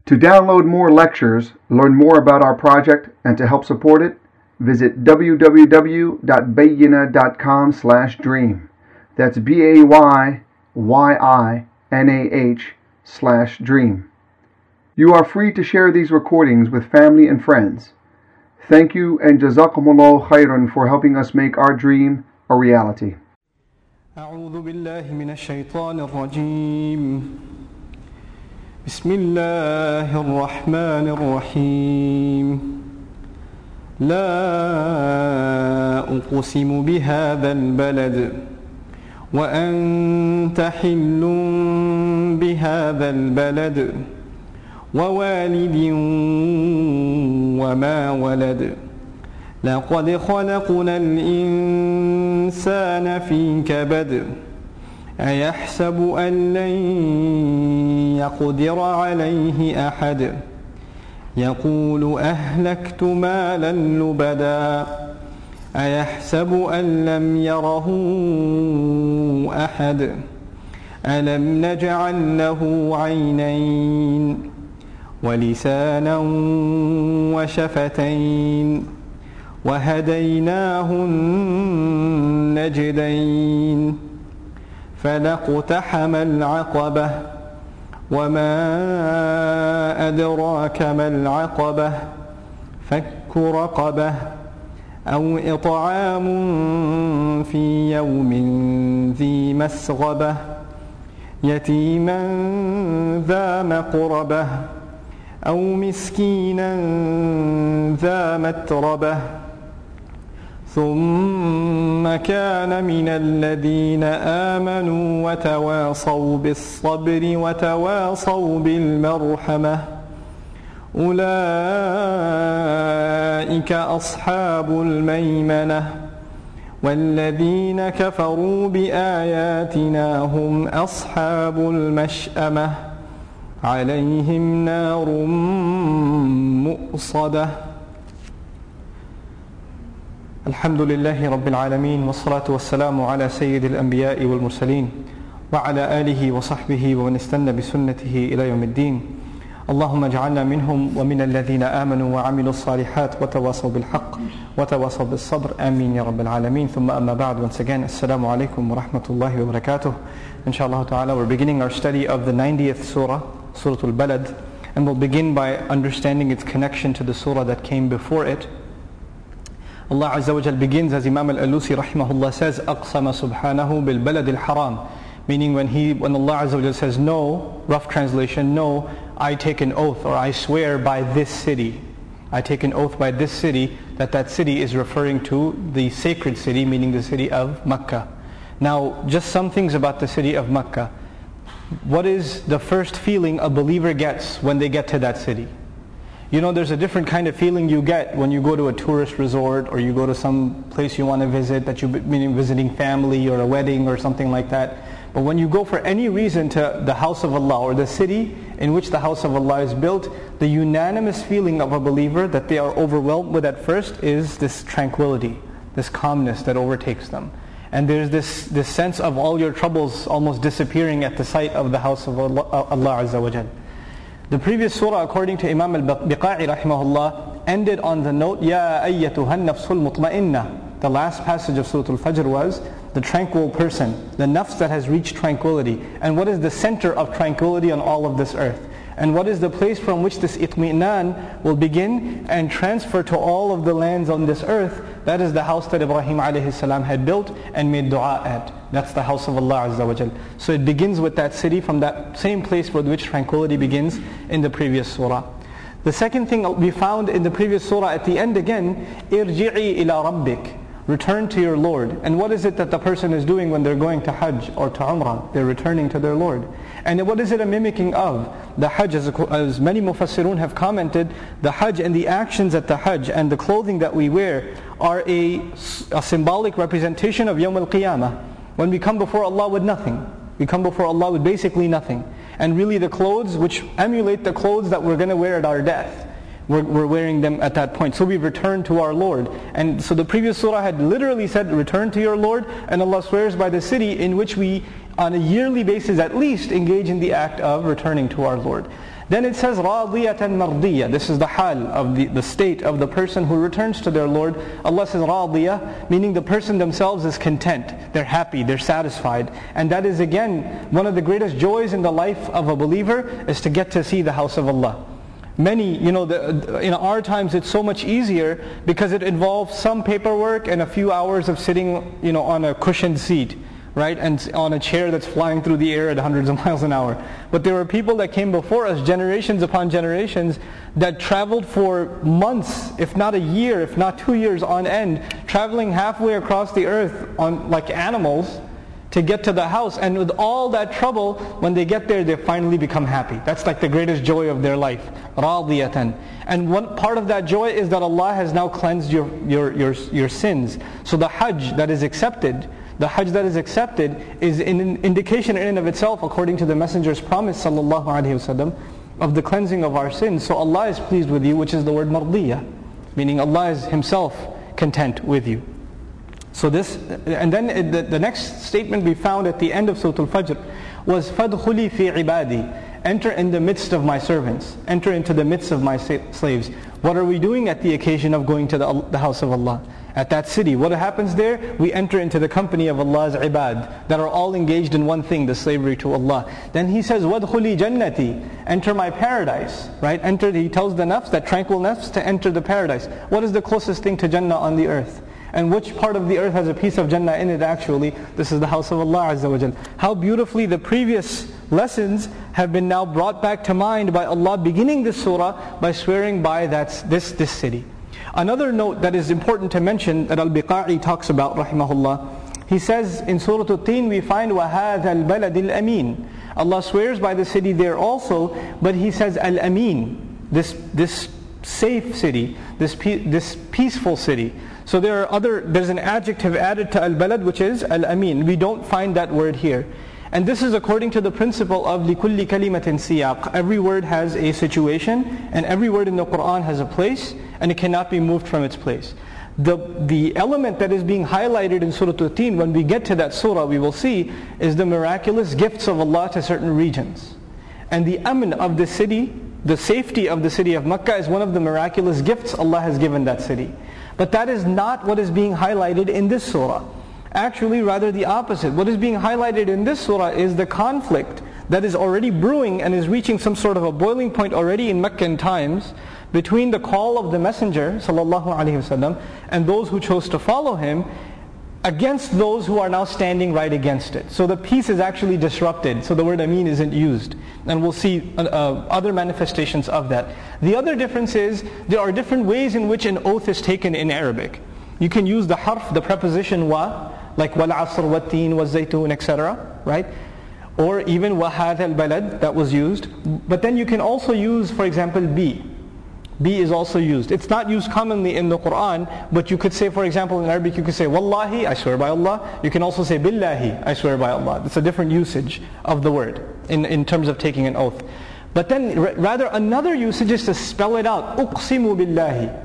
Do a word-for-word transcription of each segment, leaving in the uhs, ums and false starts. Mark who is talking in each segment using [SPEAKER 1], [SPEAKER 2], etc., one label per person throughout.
[SPEAKER 1] To download more lectures, learn more about our project, and to help support it, visit w w w dot bayyina dot com slash dream. That's B A Y Y I N A H slash dream. You are free to share these recordings with family and friends. Thank you and jazakumullah khairan for helping us make our dream a reality.
[SPEAKER 2] أعوذ بالله من الشيطان الرجيم بسم الله الرحمن الرحيم لا أقسم بهذا البلد وأنت حل بهذا البلد ووالد وما ولد لقد خلقنا الإنسان في كبد أيحسب أن لن يقدر عليه أحد يقول أهلكت مالا لبدا أيحسب أن لم يره أحد ألم نجعل له عينين ولسانا وشفتين وهديناه النجدين فلاقتحم العقبة وما أدراك ما العقبة فك رقبة أو إطعام في يوم ذي مسغبة يتيما ذا مقربة أو مسكينا ذا متربة ثم كان من الذين آمنوا وتواصوا بالصبر وتواصوا بالمرحمة أولئك أصحاب الميمنة والذين كفروا بآياتنا هم أصحاب المشأمة عليهم نار مؤصدة. الحمد لله رب العالمين والصلاة والسلام على سيد الأنبياء والمرسلين وعلى آله وصحبه ومن استنى بسنته إلى يوم الدين. اللهم اجعلنا منهم ومن الذين آمنوا وعملوا الصالحات وتواصوا بالحق وتواصوا بالصبر آمين يا رب العالمين. ثم أما بعد, once again, Assalamu alaikum wa rahmatullahi wa barakatuh. Inshallah ta'ala, we're beginning our study of the ninetieth surah, Surah Al-Balad, and we'll begin by understanding its connection to the surah that came before it. Allah Azza wa Jal begins, as Imam Al-Alusi rahimahullah says, أقسم سبحانه بالبلد الحرام, meaning when he, when Allah Azza wa Jal says no, rough translation, no, I take an oath or I swear by this city. I take an oath by this city, that that city is referring to the sacred city, meaning the city of Makkah. Now, just some things about the city of Makkah. What is the first feeling a believer gets when they get to that city? You know, there's a different kind of feeling you get when you go to a tourist resort or you go to some place you want to visit, that you meaning visiting family or a wedding or something like that. But when you go for any reason to the house of Allah or the city in which the house of Allah is built, the unanimous feeling of a believer that they are overwhelmed with at first is this tranquility, this calmness that overtakes them. And there's this, this sense of all your troubles almost disappearing at the sight of the house of Allah, Allah Azza wa Jal. The previous surah, according to Imam al-Biqa'i rahimahullah, ended on the note, Ya ayyatuha an-nafsul mutma'inna. The last passage of Surah Al-Fajr was the tranquil person, the nafs that has reached tranquility. And what is the center of tranquility on all of this earth? And what is the place from which this itmi'nan will begin and transfer to all of the lands on this earth? That is the house that Ibrahim alayhi salam had built and made dua at. That's the house of Allah Azza wa Jal. So it begins with that city, from that same place with which tranquility begins in the previous surah. The second thing we found in the previous surah at the end again, irji'i ila rabbik. Return to your Lord. And what is it that the person is doing when they're going to Hajj or to Umrah? They're returning to their Lord. And what is it a mimicking of? The Hajj, as, as many Mufassirun have commented, the Hajj and the actions at the Hajj and the clothing that we wear are a, a symbolic representation of Yawm al-Qiyamah. When we come before Allah with nothing. We come before Allah with basically nothing. And really the clothes which emulate the clothes that we're going to wear at our death. We're, we're wearing them at that point. So we've returned to our Lord. And so the previous surah had literally said, return to your Lord. And Allah swears by the city in which we, on a yearly basis at least, engage in the act of returning to our Lord. Then it says رَاضِيَةً مَرْضِيَّةً. This is the hal of the, the state of the person who returns to their Lord. Allah says رَاضِيَةً, meaning the person themselves is content. They're happy, they're satisfied. And that is again, one of the greatest joys in the life of a believer is to get to see the house of Allah. Many, you know, the, in our times it's so much easier because it involves some paperwork and a few hours of sitting, you know, on a cushioned seat, right? And on a chair that's flying through the air at hundreds of miles an hour. But there were people that came before us, generations upon generations, that traveled for months, if not a year, if not two years on end, traveling halfway across the earth on like animals to get to the house. And with all that trouble, when they get there, they finally become happy. That's like the greatest joy of their life. رَاضِيَةً. And one part of that joy is that Allah has now cleansed your, your, your, your sins. So the Hajj that is accepted, the Hajj that is accepted is an indication in and of itself, according to the Messenger's promise sallallahu alaihi wasallam, of the cleansing of our sins. So Allah is pleased with you, which is the word mardiyah, meaning Allah is Himself content with you. So this, and then the, the next statement we found at the end of Surah Al-Fajr was فَادْخُلِي فِي عِبَادِي. Enter in the midst of my servants. Enter into the midst of my slaves. What are we doing at the occasion of going to the, the house of Allah? At that city, what happens there? We enter into the company of Allah's ibad that are all engaged in one thing, the slavery to Allah. Then He says, وَادْخُلِي جَنَّتِي. Enter my paradise. Right? Enter, He tells the nafs, that tranquil nafs, to enter the paradise. What is the closest thing to Jannah on the earth? And which part of the earth has a piece of Jannah in it actually? This is the house of Allah Azza wa Jal. How beautifully the previous lessons have been now brought back to mind by Allah, beginning this surah by swearing by that, this, this city. Another note that is important to mention that Al-Biqa'i talks about, rahimahullah, he says in Surah At-Tin we find وَهَذَا الْبَلَدِ الْأَمِينَ. Allah swears by the city there also, but He says Al-Amin, this, this safe city, this, this peaceful city. So there are other, there's an adjective added to al-balad which is al-amin. We don't find that word here. And this is according to the principle of لِكُلِّ كَلِمَةٍ سِيَاقٍ. Every word has a situation, and every word in the Qur'an has a place, and it cannot be moved from its place. The, the element that is being highlighted in Surah At-Tin, when we get to that surah, we will see, is the miraculous gifts of Allah to certain regions. And the aman of the city, the safety of the city of Makkah is one of the miraculous gifts Allah has given that city. But that is not what is being highlighted in this surah. Actually, rather the opposite. What is being highlighted in this surah is the conflict that is already brewing and is reaching some sort of a boiling point already in Meccan times between the call of the Messenger sallallahu alaihi wasallam and those who chose to follow him against those who are now standing right against it. So the peace is actually disrupted. So the word Amin isn't used. And we'll see uh, uh, other manifestations of that. The other difference is there are different ways in which an oath is taken in Arabic. You can use the harf, the preposition wa, like wal asr, wat teen, waz zaytun, et cetera. Right? Or even wa hadha al balad, that was used. But then you can also use, for example, bi. Bi is also used. It's not used commonly in the Qur'an, but you could say, for example, in Arabic, you could say, Wallahi, I swear by Allah. You can also say, Billahi, I swear by Allah. It's a different usage of the word in, in terms of taking an oath. But then, r- rather, another usage is to spell it out. Uqsimu billahi.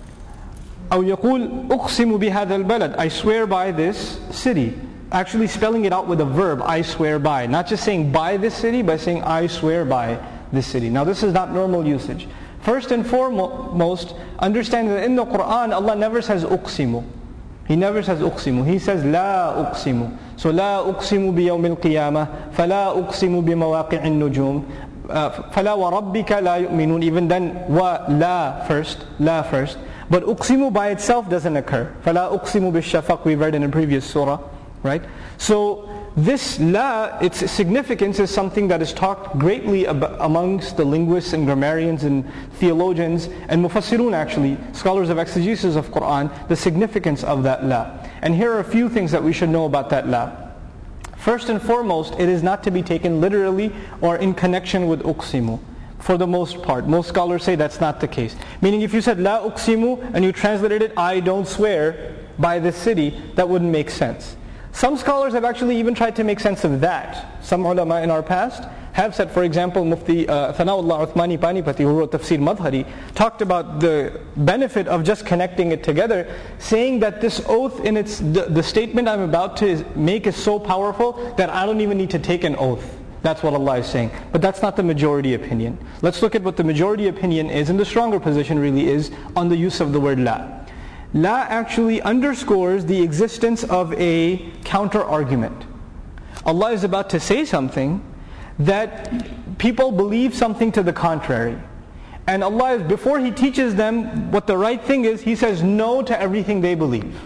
[SPEAKER 2] أو يقول أقسم بهذا البلد. I swear by this city. Actually spelling it out with a verb, I swear by. Not just saying by this city, but saying I swear by this city. Now this is not normal usage. First and foremost, understand that in the Qur'an, Allah never says uqsimu. He never says uqsimu. He says la uqsimu. So la uqsimu biyawm al-qiyamah, fala uqsimu bimawaqi'in nujum, fala wa rabbika la yu'minun. Even then, wa la first, la first. But uqsimu by itself doesn't occur. Fala uqsimu bishafaq, we read in a previous surah, right? So this la, its significance is something that is talked greatly about amongst the linguists and grammarians and theologians and mufassirun actually, scholars of exegesis of Qur'an, the significance of that la. And here are a few things that we should know about that la. First and foremost, it is not to be taken literally or in connection with uqsimu. For the most part, most scholars say that's not the case. Meaning if you said la uqsimu and you translated it, I don't swear by this city, that wouldn't make sense. Some scholars have actually even tried to make sense of that. Some ulama in our past have said, for example, Mufti uh, Thana'ullah Uthmani Panipati, who wrote Tafsir Madhari, talked about the benefit of just connecting it together, saying that this oath in its, the, the statement I'm about to make is so powerful that I don't even need to take an oath. That's what Allah is saying. But that's not the majority opinion. Let's look at what the majority opinion is, and the stronger position really is on the use of the word la. La actually underscores the existence of a counter-argument. Allah is about to say something that people believe something to the contrary. And Allah, is, before He teaches them what the right thing is, He says no to everything they believe.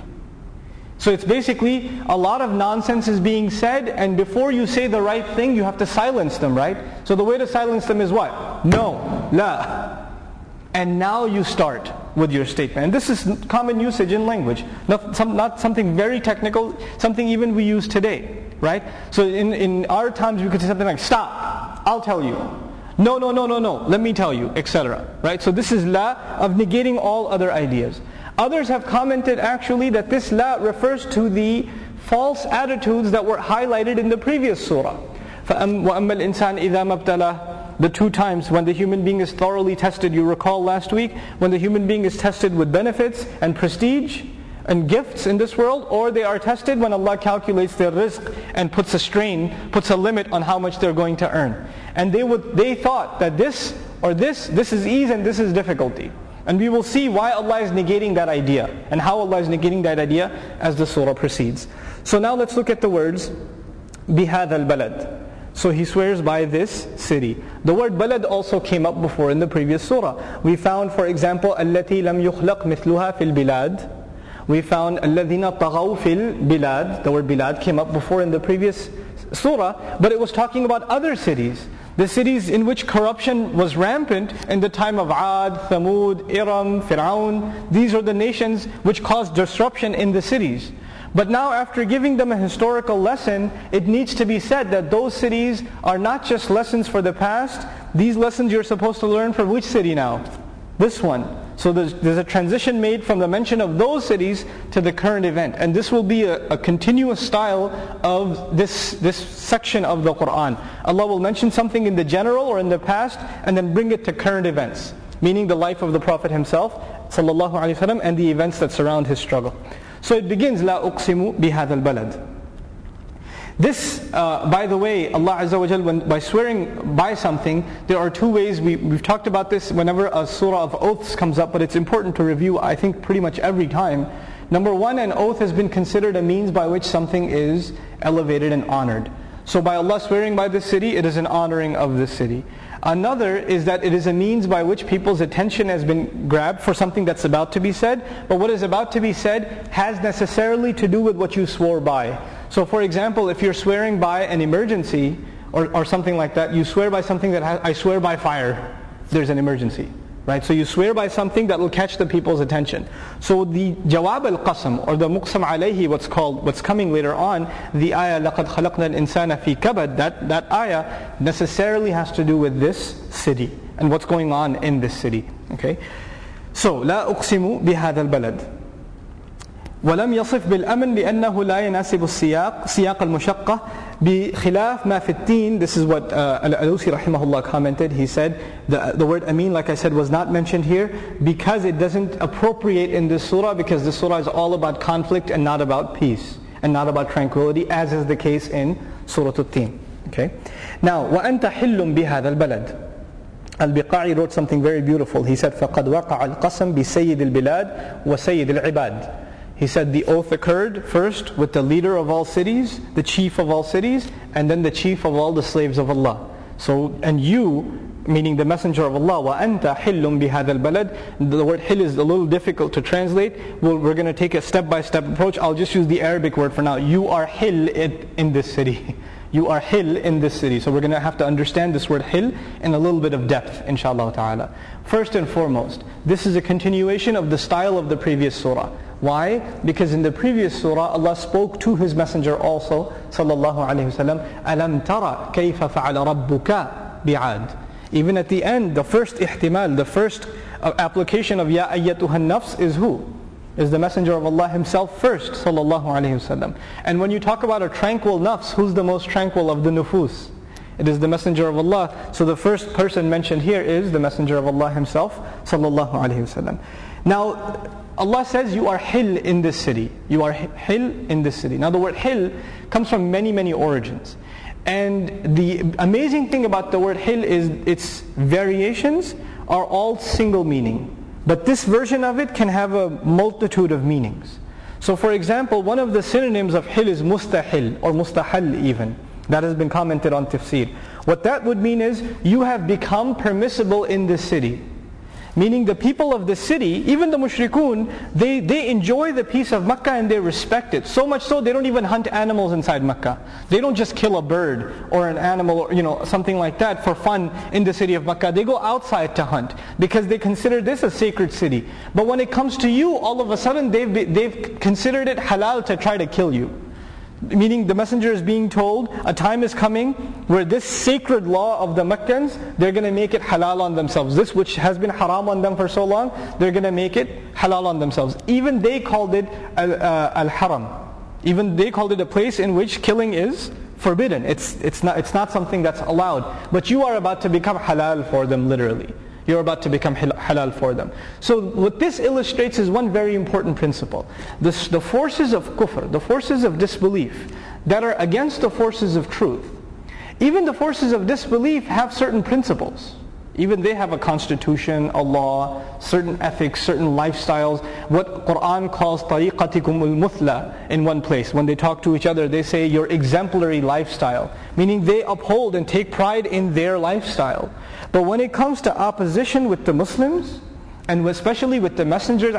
[SPEAKER 2] So it's basically a lot of nonsense is being said, and before you say the right thing, you have to silence them, right? So the way to silence them is what? No, la. And now you start with your statement. And this is common usage in language. Not, some, not something very technical, something even we use today, right? So in, in our times we could say something like, stop, I'll tell you. No, no, no, no, no, let me tell you, et cetera. Right? So this is la of negating all other ideas. Others have commented actually that this la refers to the false attitudes that were highlighted in the previous surah. وَأَمَّا الْإِنسَانِ إِذَا مَبْتَلَى, the two times when the human being is thoroughly tested. You recall last week, when the human being is tested with benefits and prestige and gifts in this world, or they are tested when Allah calculates their rizq and puts a strain, puts a limit on how much they're going to earn. And they would, they thought that this or this, this is ease and this is difficulty. And we will see why Allah is negating that idea and how Allah is negating that idea as the surah proceeds. So now let's look at the words بِهَذَا الْبَلَدِ. So He swears by this city. The word balad also came up before in the previous surah. We found, for example, الَّتِي لَمْ يُخْلَقْ مِثْلُهَا فِي الْبِلَادِ. We found الَّذِينَ طَغَوْا فِي الْبِلَادِ. The word bilad came up before in the previous surah, but it was talking about other cities. The cities in which corruption was rampant in the time of Ad, Thamud, Iram, Fir'aun. These are the nations which caused disruption in the cities. But now after giving them a historical lesson, it needs to be said that those cities are not just lessons for the past. These lessons you're supposed to learn for which city now? This one. So there's, there's a transition made from the mention of those cities to the current event. And this will be a, a continuous style of this, this section of the Qur'an. Allah will mention something in the general or in the past and then bring it to current events. Meaning the life of the Prophet himself, sallallahu alaihi wasallam, and the events that surround his struggle. So it begins, لا أقسم بهذا البلد. This, uh, by the way, Allah Azza wa Jal, when, by swearing by something, there are two ways. We, we've talked about this whenever a surah of oaths comes up, but it's important to review, I think, pretty much every time. Number one, an oath has been considered a means by which something is elevated and honored. So by Allah swearing by this city, it is an honoring of this city. Another is that it is a means by which people's attention has been grabbed for something that's about to be said, but what is about to be said has necessarily to do with what you swore by. So for example, if you're swearing by an emergency or, or something like that, you swear by something that has, I swear by fire, there's an emergency. Right? So you swear by something that will catch the people's attention. So the jawab al-qasam, or the muqsam alayhi, what's called, what's coming later on, the ayah لَقَدْ خَلَقْنَا الْإِنسَانَ فِي كَبَدٍ, that, that ayah necessarily has to do with this city and what's going on in this city. Okay? So, لَا أُقْسِمُ بِهَذَا الْبَلَدِ ولم يصف بالأمن لأنه لا يناسب السياق سياق المشقة بخلاف ما في التين. This is what uh, Al-Alusi rahimahullah commented. He said the, the word amin, like I said, was not mentioned here because it doesn't appropriate in this surah, because this surah is all about conflict and not about peace and not about tranquility, as is the case in Surah At-Tin. Okay? Now, وَأَنْتَ حِلٌّ بِهَذَا الْبَلَدِ. Al-Biqa'i wrote something very beautiful. He said فَقَدْ وَقَعَ الْقَسَمْ بِسَيِّدِ الْبِلَادِ وَسَيِّدِ الْعِبَادِ. He said the oath occurred first with the leader of all cities, the chief of all cities, and then the chief of all the slaves of Allah. So, and you, meaning the messenger of Allah, وَأَنْتَ حِلٌّ بِهَذَا الْبَلَدِ. The word hil is a little difficult to translate. Well, we're going to take a step-by-step approach. I'll just use the Arabic word for now. You are hil in this city. You are hil in this city. So we're going to have to understand this word hil in a little bit of depth, inshallah ta'ala. First and foremost, this is a continuation of the style of the previous surah. Why? Because in the previous surah, Allah spoke to His Messenger also, sallallahu alayhi wasallam, أَلَمْ تَرَ كَيْفَ فَعَلَ رَبُّكَ بِعَادٍ. Even at the end, the first ihtimal, the first uh, application of يَا أَيَّتُهَا النَّفْسِ is who? Is the Messenger of Allah Himself first, sallallahu alayhi wasallam. And when you talk about a tranquil nafs, who's the most tranquil of the nufus? It is the Messenger of Allah. So the first person mentioned here is the Messenger of Allah Himself, sallallahu alayhi wasallam. Now, Allah says you are hil in this city. You are hil in this city. Now the word hil comes from many, many origins. And the amazing thing about the word hil is its variations are all single meaning. But this version of it can have a multitude of meanings. So for example, one of the synonyms of hil is mustahil, or mustahal even. That has been commented on tafsir. What that would mean is, you have become permissible in this city. Meaning the people of the city, even the mushrikun, they, they enjoy the peace of Makkah and they respect it. So much so, they don't even hunt animals inside Makkah. They don't just kill a bird or an animal or you know something like that for fun in the city of Makkah. They go outside to hunt because they consider this a sacred city. But when it comes to you, all of a sudden they've, they've considered it halal to try to kill you. Meaning the messenger is being told, a time is coming where this sacred law of the Meccans, they're going to make it halal on themselves. This which has been haram on them for so long, they're going to make it halal on themselves. Even they called it uh, al-haram. Even they called it a place in which killing is forbidden. It's, it's, not, it's not something that's allowed. But you are about to become halal for them literally. You're about to become halal for them. So what this illustrates is one very important principle. This, the forces of kufr, the forces of disbelief that are against the forces of truth. Even the forces of disbelief have certain principles. Even they have a constitution, a law, certain ethics, certain lifestyles. What Quran calls tariqatikum al-muthla in one place. When they talk to each other, they say your exemplary lifestyle. Meaning they uphold and take pride in their lifestyle. But when it comes to opposition with the Muslims, and especially with the messengers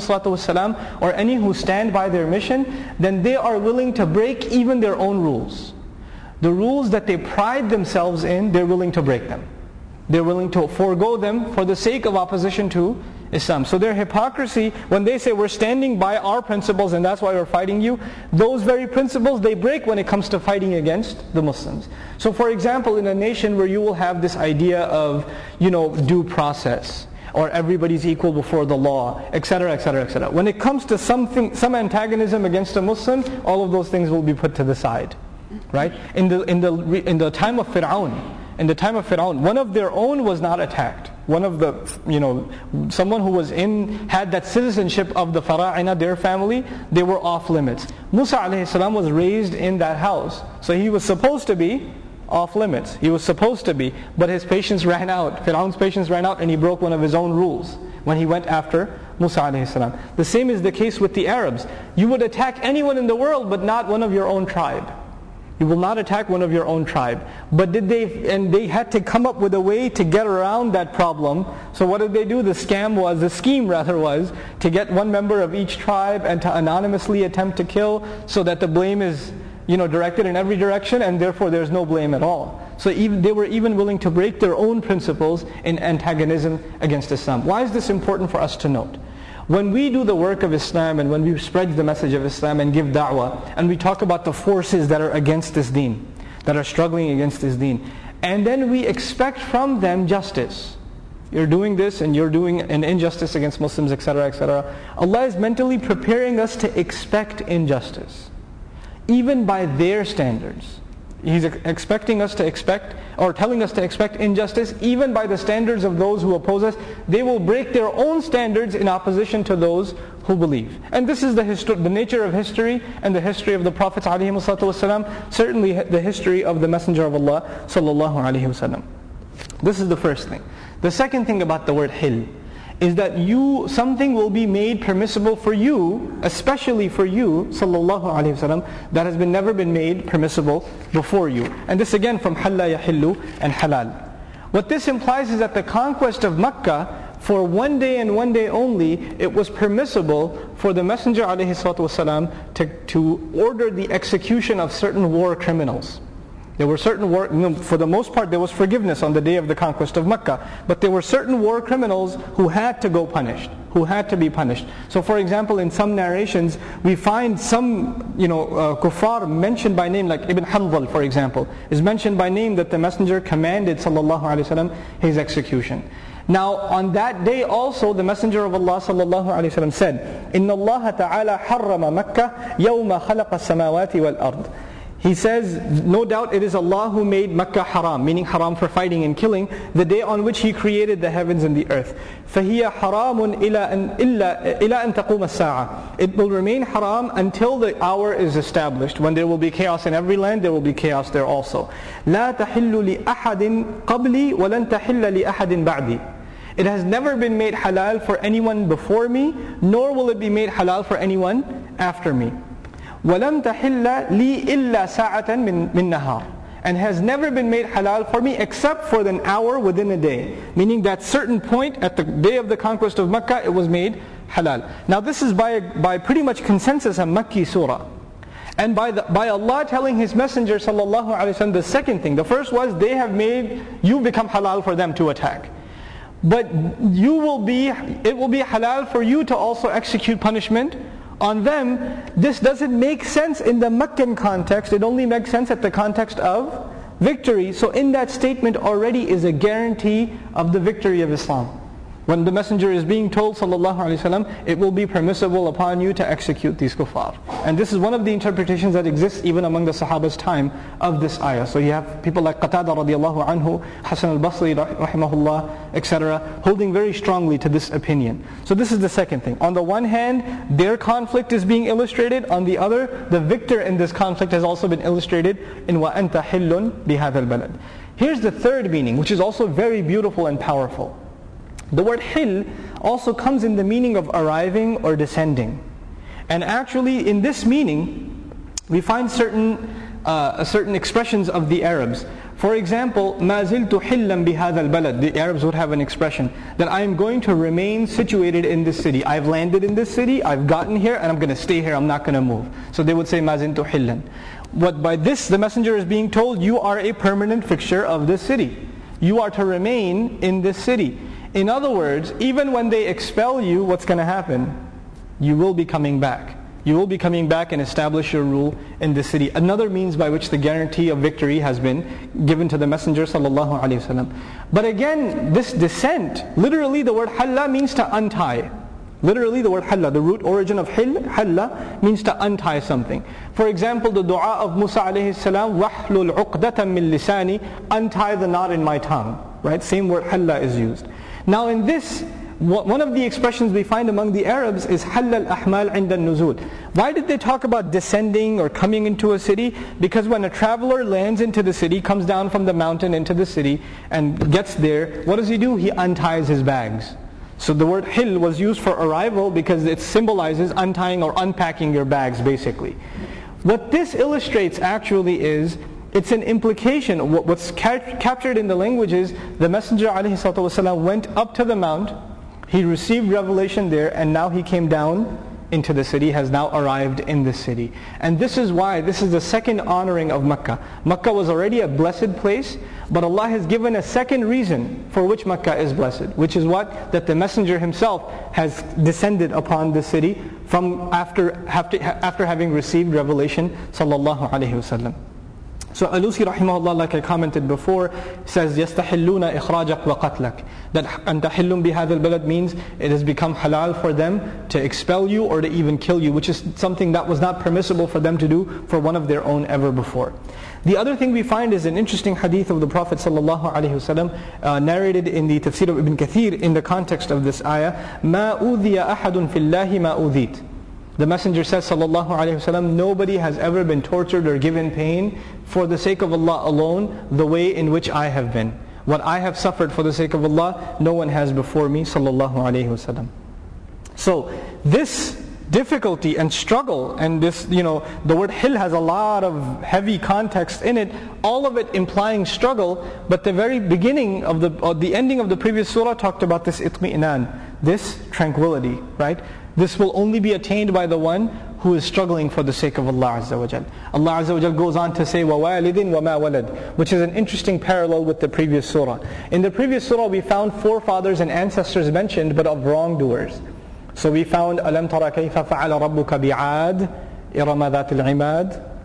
[SPEAKER 2] ﷺ, or any who stand by their mission, then they are willing to break even their own rules. The rules that they pride themselves in, they're willing to break them. They're willing to forego them for the sake of opposition to Islam. So their hypocrisy, when they say we're standing by our principles and that's why we're fighting you, those very principles they break when it comes to fighting against the Muslims. So for example, in a nation where you will have this idea of, you know, due process, or everybody's equal before the law, et cetera, et cetera, et cetera. When it comes to something, some antagonism against a Muslim, all of those things will be put to the side, right? In the in the in the time of Fir'aun, in the time of Fir'aun, one of their own was not attacked. One of the, you know, someone who was in, had that citizenship of the Fara'ina, their family, they were off limits. Musa alayhi salam was raised in that house. So he was supposed to be off limits. He was supposed to be, but his patience ran out. Fir'aun's patience ran out and he broke one of his own rules when he went after Musa alayhi salam. The same is the case with the Arabs. You would attack anyone in the world but not one of your own tribe. You will not attack one of your own tribe. But did they, and they had to come up with a way to get around that problem. So what did they do? The scam was, the scheme rather was, to get one member of each tribe and to anonymously attempt to kill so that the blame is, you know, directed in every direction and therefore there's no blame at all. So even, they were even willing to break their own principles in antagonism against Islam. Why is this important for us to note? When we do the work of Islam and when we spread the message of Islam and give da'wah, and we talk about the forces that are against this deen, that are struggling against this deen, and then we expect from them justice. You're doing this and you're doing an injustice against Muslims, et cetera, et cetera. Allah is mentally preparing us to expect injustice, even by their standards. He's expecting us to expect, or telling us to expect injustice even by the standards of those who oppose us. They will break their own standards in opposition to those who believe. And this is the, histo- the nature of history and the history of the Prophets ﷺ, certainly the history of the Messenger of Allah sallallahu alaihi wasallam. This is the first thing. The second thing about the word hil is that you, something will be made permissible for you, especially for you, sallallahu alaihi wasallam, that has been never been made permissible before you. And this again from halla yahillu and halal. What this implies is that the conquest of Makkah, for one day and one day only, it was permissible for the Messenger alayhi salatu wasalam to, to order the execution of certain war criminals. There were certain war, you know, for the most part there was forgiveness on the day of the conquest of Mecca, but there were certain war criminals who had to go punished, who had to be punished. So for example, in some narrations we find some, you know, uh, kuffar mentioned by name, like Ibn Hanbal for example, is mentioned by name that the Messenger commanded sallallahu alaihi wasallam his execution. Now on that day also the Messenger of Allah sallallahu alaihi wasallam said, "Inna Allah ta'ala harrama Makkah yawma khalaqa as-samawati wal ard." He says, no doubt it is Allah who made Makkah haram, meaning haram for fighting and killing, the day on which He created the heavens and the earth. فَهِيَ حَرَامٌ إِلَىٰ أَن, إلا, إلى أن تقوم الساعة. It will remain haram until the hour is established. When there will be chaos in every land, there will be chaos there also. لَا تَحِلُّ لِأَحَدٍ قَبْلِي وَلَن تَحِلَّ لِأَحَدٍ بَعْدِي. It has never been made halal for anyone before me, nor will it be made halal for anyone after me. وَلَمْ تَحِلَّ لِي إِلَّا سَاعَةً مِّن نَهَارٍ. And has never been made halal for me except for an hour within a day. Meaning that certain point at the day of the conquest of Makkah, it was made halal. Now this is by, by pretty much consensus a Makki surah. And by, the, by Allah telling His Messenger sallallahu alaihi wasallam the second thing. The first was they have made you become halal for them to attack. But you will be, it will be halal for you to also execute punishment on them. This doesn't make sense in the Meccan context. It only makes sense at the context of victory. So in that statement already is a guarantee of the victory of Islam. When the Messenger is being told sallallahu alaihi wasallam, it will be permissible upon you to execute these kuffar. And this is one of the interpretations that exists even among the Sahaba's time of this ayah. So you have people like Qatada radiallahu anhu, Hasan al-Basri rahimahullah, et cetera, holding very strongly to this opinion. So this is the second thing. On the one hand, their conflict is being illustrated. On the other, the victor in this conflict has also been illustrated in وَأَنْتَ حِلٌّ بِهَذَا الْبَلَدِ. Here's the third meaning, which is also very beautiful and powerful. The word hil also comes in the meaning of arriving or descending. And actually in this meaning, we find certain uh, certain expressions of the Arabs. For example, مَا زِلْتُ حِلًّا بِهَذَا الْبَلَدِ. The Arabs would have an expression that I am going to remain situated in this city. I've landed in this city, I've gotten here, and I'm going to stay here, I'm not going to move. So they would say مَا زِلْتُ حِلًّا. What by this the Messenger is being told, you are a permanent fixture of this city. You are to remain in this city. In other words, even when they expel you, what's going to happen? You will be coming back. You will be coming back and establish your rule in the city. Another means by which the guarantee of victory has been given to the Messenger sallallahu alaihi wasallam. But again, this descent, literally the word halla means to untie. Literally the word halla, the root origin of hil, halla, means to untie something. For example, the dua of Musa alayhi salam, وَحْلُلْ عُقْدَةً مِّن لِسَانِي, untie the knot in my tongue. Right? Same word halla is used. Now in this, one of the expressions we find among the Arabs is حَلَّ الْأَحْمَالِ عِنْدَ النُّزُولِ. Why did they talk about descending or coming into a city? Because when a traveler lands into the city, comes down from the mountain into the city and gets there, what does he do? He unties his bags. So the word hil was used for arrival because it symbolizes untying or unpacking your bags basically. What this illustrates actually is, it's an implication. What's ca- captured in the language is the Messenger ﷺ went up to the mount, he received revelation there, and now he came down into the city, has now arrived in the city. And this is why, this is the second honoring of Makkah. Makkah was already a blessed place, but Allah has given a second reason for which Makkah is blessed, which is what? That the Messenger himself has descended upon the city from after, after, after having received revelation sallallahu alaihi wasallam. So Alusi rahimahullah, like I commented before, says يَسْتَحِلُّونَ إِخْرَاجَكْ وَقَتْلَكَ. That أَنْ تَحِلُّمْ بِهَذَا الْبَلَدِ means it has become halal for them to expel you or to even kill you, which is something that was not permissible for them to do for one of their own ever before. The other thing we find is an interesting hadith of the Prophet sallallahu alaihi wasallam, uh, narrated in the Tafsir of Ibn Kathir in the context of this ayah. مَا أُوذِيَ أَحَدٌ فِي اللَّهِ مَا أُوذِيتَ. The Messenger says sallallahu alaihi wasallam, nobody has ever been tortured or given pain for the sake of Allah alone the way in which I have been. What I have suffered for the sake of Allah, no one has before me sallallahu alaihi wasallam. So this difficulty and struggle, and this, you know, the word hil has a lot of heavy context in it, all of it implying struggle, but the very beginning of the, or the ending of the previous surah talked about this itmi'nan, this tranquility, right? This will only be attained by the one who is struggling for the sake of Allah Azza wa Jal. Allah Azza wa Jal goes on to say, وَوَالِدٍ وَمَا وَلَدٍ, which is an interesting parallel with the previous surah. In the previous surah we found forefathers and ancestors mentioned, but of wrongdoers. So we found أَلَمْ تَرَ كَيْفَ فَعَلَ رَبُّكَ بِعَادٍ إِرَمَ ذَاتِ الْعِمَادِ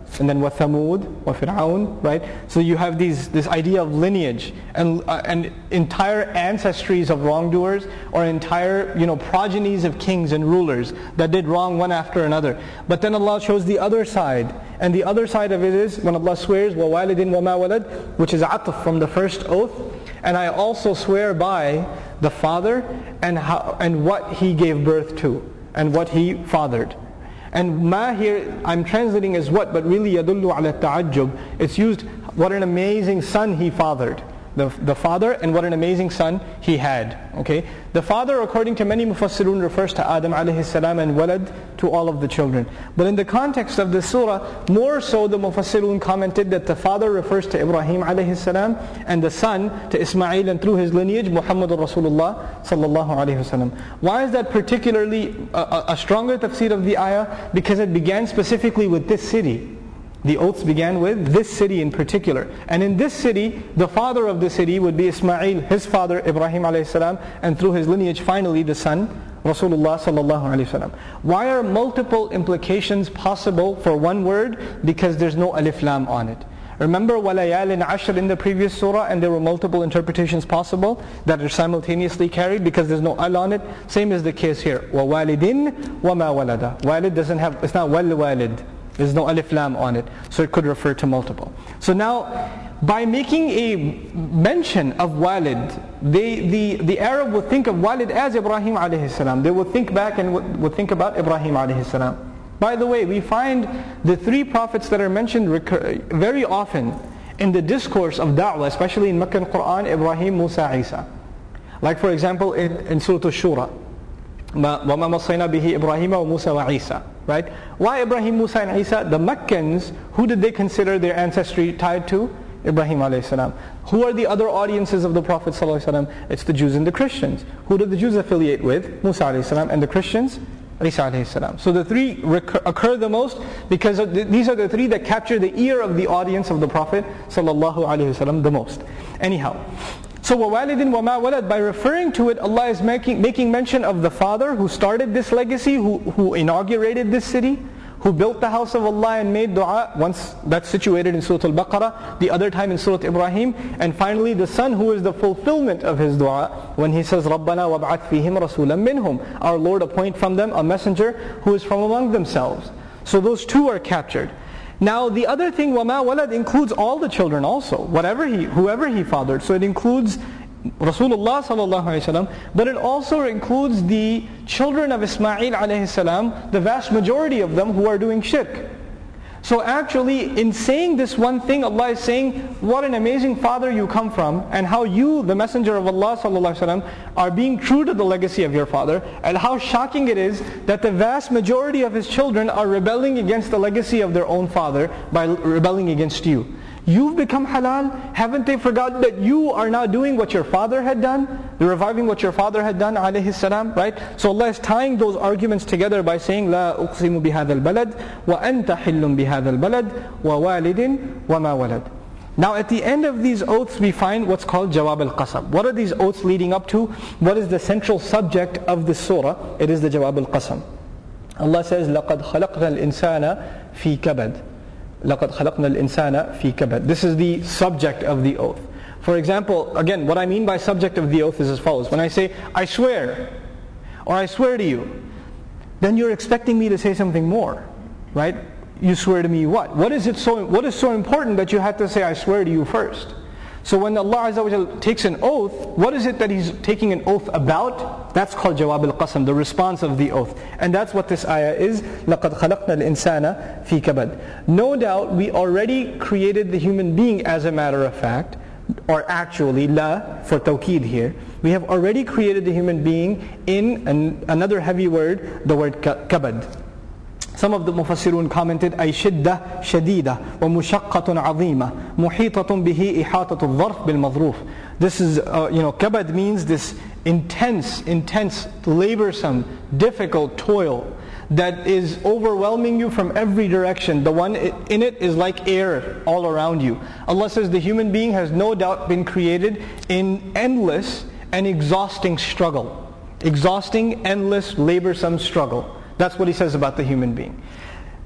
[SPEAKER 2] and then وَثَمُودَ وَفِرْعَوْنَ, right? So you have these this idea of lineage and uh, and entire ancestries of wrongdoers, or entire, you know, progenies of kings and rulers that did wrong one after another. But then Allah shows the other side, and the other side of it is when Allah swears وَوَالِدٍ وَمَا وَلَدٍ, which is atf from the first oath. And I also swear by the father and how and what he gave birth to and what he fathered. And ma here I'm translating as what, but really yadullu ala ta'ajjub. It's used what an amazing son he fathered. The, the father, and what an amazing son he had. Okay, the father, according to many mufassirun, refers to Adam alayhi salam, and walad to all of the children. But in the context of the surah, more so the mufassirun commented that the father refers to Ibrahim alayhi salam, and the son to Ismail, and through his lineage Muhammadur Rasulullah sallallahu alayhi wasallam. Why is that particularly a, a stronger tafsir of the ayah? Because it began specifically with this city. The oaths began with this city in particular. And in this city, the father of the city would be Ismail, his father Ibrahim alayhi salam, and through his lineage finally the son, Rasulullah sallallahu alayhi wasallam. Why are multiple implications possible for one word? Because there's no alif lam on it. Remember walayalin ashr in the previous surah, and there were multiple interpretations possible that are simultaneously carried because there's no al on it. Same is the case here. Wa walidin wa ma walada. Walid doesn't have, it's not wal walid. There's no alif lam on it, so it could refer to multiple. So now, by making a mention of walid, they, the, the Arab would think of walid as Ibrahim alayhi salam. They would think back and would, would think about Ibrahim alayhi salam. By the way, we find the three prophets that are mentioned recur- very often in the discourse of da'wah, especially in Meccan Quran, Ibrahim, Musa, Isa. Like for example in, in Surah Ash-Shura, وَمَا مَصَّيْنَا بِهِ إِبْرَاهِيمَ وَمُوسَى وَعِيسَى. Right? Why Ibrahim, Musa and Isa? The Meccans, who did they consider their ancestry tied to? Ibrahim alayhi salam. Who are the other audiences of the Prophet sallallahu alaihi wasallam? It's the Jews and the Christians. Who did the Jews affiliate with? Musa alayhi salam. And the Christians? Isa alayhi salam. So the three recur, occur the most because of the, these are the three that capture the ear of the audience of the Prophet sallallahu alaihi wasallam the most. Anyhow, so وَوَالِدٍ وَمَا وَلَدٍ, by referring to it, Allah is making, making mention of the father who started this legacy, who, who inaugurated this city, who built the house of Allah and made dua. Once that's situated in Surah Al-Baqarah, the other time in Surah Ibrahim, and finally the son who is the fulfillment of his dua when he says رَبَّنَا وَابْعَثْ فِيهِمْ رَسُولًا مِّنْهُمْ. Our Lord, appoint from them a messenger who is from among themselves. So those two are captured. Now the other thing, وَمَا وَلَدْ, includes all the children also, whatever he, whoever he fathered. So it includes Rasulullah sallallahu alaihi wasallam, but it also includes the children of Ismail alayhi salam, the vast majority of them who are doing shirk. So actually, in saying this one thing, Allah is saying, what an amazing father you come from, and how you, the Messenger of Allah sallallahu alaihi wasallam, are being true to the legacy of your father, and how shocking it is that the vast majority of his children are rebelling against the legacy of their own father by rebelling against you. You've become halal. Haven't they forgotten that you are now doing what your father had done? You're reviving what your father had done, alayhi salam, right? So Allah is tying those arguments together by saying, لا أقسم بهذا البلد وأنت حل بهذا البلد ووالد وما ولد. Now at the end of these oaths we find what's called Jawab al-Qasam. What are these oaths leading up to? What is the central subject of this surah? It is the Jawab al-Qasam. Allah says, لَقَدْ خَلَقْنَا الْإِنسَانَ فِي كَبَدٍ. لَقَدْ خَلَقْنَا الْإِنسَانَ فِي كَبَدٍ. This is the subject of the oath. For example, again, what I mean by subject of the oath is as follows. When I say, I swear, or I swear to you, then you're expecting me to say something more, right? You swear to me what? What is it so? What is so important that you have to say, I swear to you first? So when Allah Azza wa Jalla takes an oath, what is it that He's taking an oath about? That's called Jawab al-Qasam, the response of the oath. And that's what this ayah is. لَقَدْ خَلَقْنَا الْإِنسَانَ فِي كَبَدٍ. No doubt we already created the human being, as a matter of fact, or actually, la for tawqeed here. We have already created the human being in an, another heavy word, the word kabad. Some of the mufassirun commented, أي شدة شديدة ومشقة عظيمة محيطة به إحاطة الظرف بالمظروف. This is, uh, you know, kabad means this intense, intense, laborsome, difficult toil that is overwhelming you from every direction. The one in it is like air all around you. Allah says the human being has no doubt been created in endless and exhausting struggle. Exhausting, endless, laborsome struggle. That's what He says about the human being.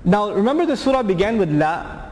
[SPEAKER 2] Now remember the surah began with La.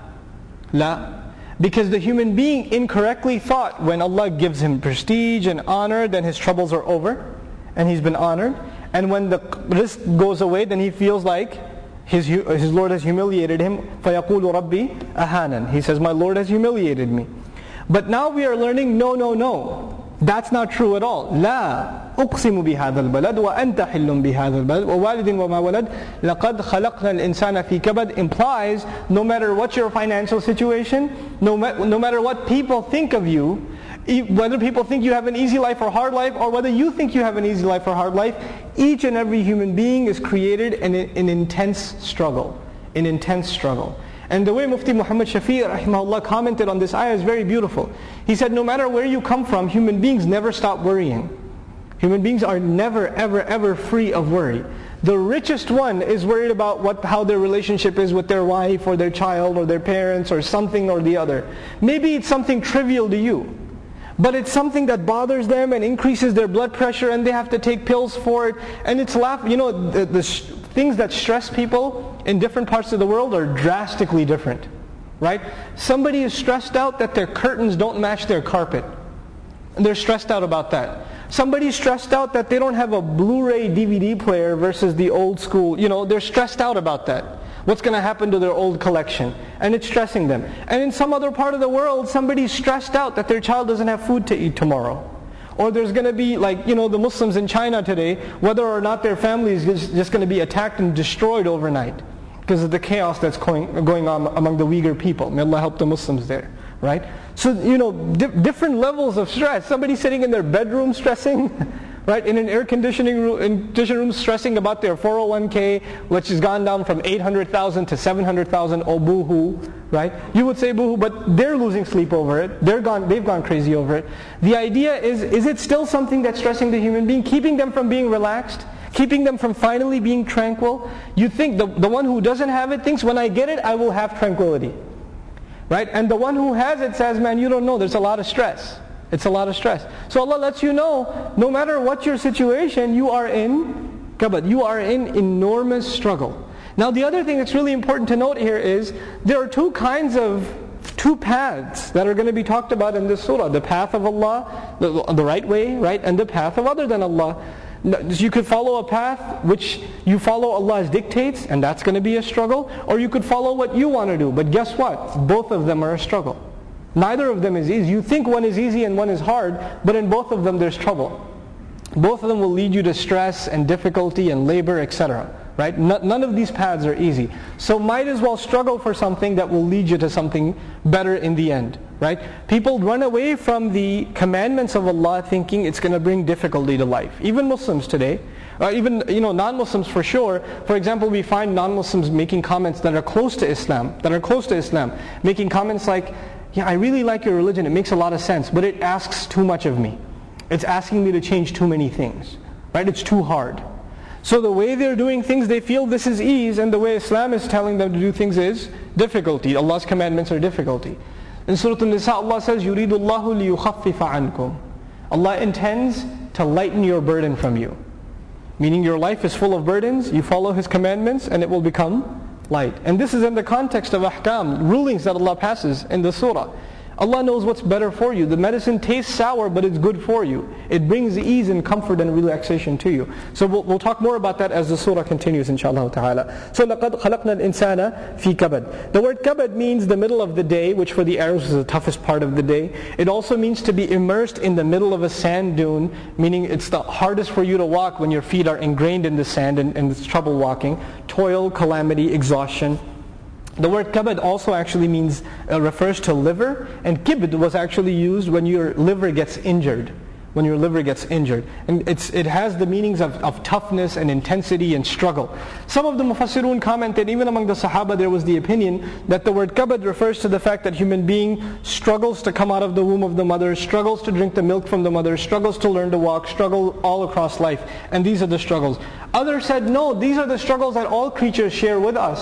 [SPEAKER 2] La. Because the human being incorrectly thought when Allah gives him prestige and honor, then his troubles are over and he's been honored. And when the risk goes away, then he feels like his, his Lord has humiliated him. فَيَقُولُ رَبِّي أَهَانًا. He says, my Lord has humiliated me. But now we are learning, no, no, no. That's not true at all. لا أقسم بهذا البلد وأنت حل بهذا البلد ووالد وما ولد لقد خلقنا الإنسان في كبد implies no matter what your financial situation, no, ma- no matter what people think of you, whether people think you have an easy life or hard life, or whether you think you have an easy life or hard life, each and every human being is created in an intense struggle. An intense struggle. And the way Mufti Muhammad Shafi' rahimahullah commented on this ayah is very beautiful. He said, no matter where you come from, human beings never stop worrying. Human beings are never, ever, ever free of worry. The richest one is worried about what, how their relationship is with their wife or their child or their parents or something or the other. Maybe it's something trivial to you, but it's something that bothers them and increases their blood pressure and they have to take pills for it. And it's laugh. You know, the, the sh- things that stress people in different parts of the world are drastically different, right? Somebody is stressed out that their curtains don't match their carpet. And they're stressed out about that. Somebody's stressed out that they don't have a Blu-ray D V D player versus the old school. You know, they're stressed out about that. What's going to happen to their old collection? And it's stressing them. And in some other part of the world, somebody's stressed out that their child doesn't have food to eat tomorrow. Or there's going to be, like, you know, the Muslims in China today, whether or not their family is just, just going to be attacked and destroyed overnight because of the chaos that's going, going on among the Uyghur people. May Allah help the Muslims there, right? So, you know, di- different levels of stress. Somebody sitting in their bedroom stressing, right? In an air conditioning room, in conditioning room stressing about their four oh one k, which has gone down from eight hundred thousand to seven hundred thousand. Oh, boo-hoo, right? You would say boo-hoo, but they're losing sleep over it. They're gone, they've gone crazy over it. The idea is, is it still something that's stressing the human being, keeping them from being relaxed? Keeping them from finally being tranquil? You think the, the one who doesn't have it thinks, when I get it, I will have tranquility. Right? And the one who has it says, man, you don't know, there's a lot of stress. It's a lot of stress. So Allah lets you know, no matter what your situation, you are in kabad. You are in enormous struggle. Now the other thing that's really important to note here is, there are two kinds of, two paths that are going to be talked about in this surah. The path of Allah, the, the right way, right? And the path of other than Allah. You could follow a path which you follow Allah's dictates, and that's going to be a struggle. Or you could follow what you want to do. But guess what? Both of them are a struggle. Neither of them is easy. You think one is easy and one is hard, but in both of them there's trouble. Both of them will lead you to stress and difficulty and labor, et cetera. Right? None of these paths are easy. So might as well struggle for something that will lead you to something better in the end. Right? People run away from the commandments of Allah thinking it's going to bring difficulty to life. Even Muslims today, uh, even you know non-Muslims for sure. For example, we find non-Muslims making comments that are close to Islam, that are close to Islam, making comments like, yeah, I really like your religion, it makes a lot of sense, but it asks too much of me. It's asking me to change too many things. Right? It's too hard. So the way they're doing things, they feel this is ease, and the way Islam is telling them to do things is difficulty. Allah's commandments are difficulty. In Surah An-Nisa, Allah says, يُرِيدُ اللَّهُ لِيُخَفِّفَ عَنْكُمْ. Allah intends to lighten your burden from you. Meaning your life is full of burdens, you follow His commandments, and it will become light. And this is in the context of ahkam, rulings that Allah passes in the surah. Allah knows what's better for you. The medicine tastes sour, but it's good for you. It brings ease and comfort and relaxation to you. So we'll, we'll talk more about that as the surah continues, inshallah ta'ala. So لَقَدْ خَلَقْنَا الْإِنسَانَ فِي كَبَدٍ. The word kabad means the middle of the day, which for the Arabs is the toughest part of the day. It also means to be immersed in the middle of a sand dune, meaning it's the hardest for you to walk when your feet are ingrained in the sand and, and it's trouble walking. Toil, calamity, exhaustion. The word kabad also actually means, uh, refers to liver, and kibd was actually used when your liver gets injured. When your liver gets injured. And it's, it has the meanings of, of toughness and intensity and struggle. Some of the mufassirun commented, even among the Sahaba there was the opinion that the word kabad refers to the fact that human being struggles to come out of the womb of the mother, struggles to drink the milk from the mother, struggles to learn to walk, struggle all across life. And these are the struggles. Others said, no, these are the struggles that all creatures share with us.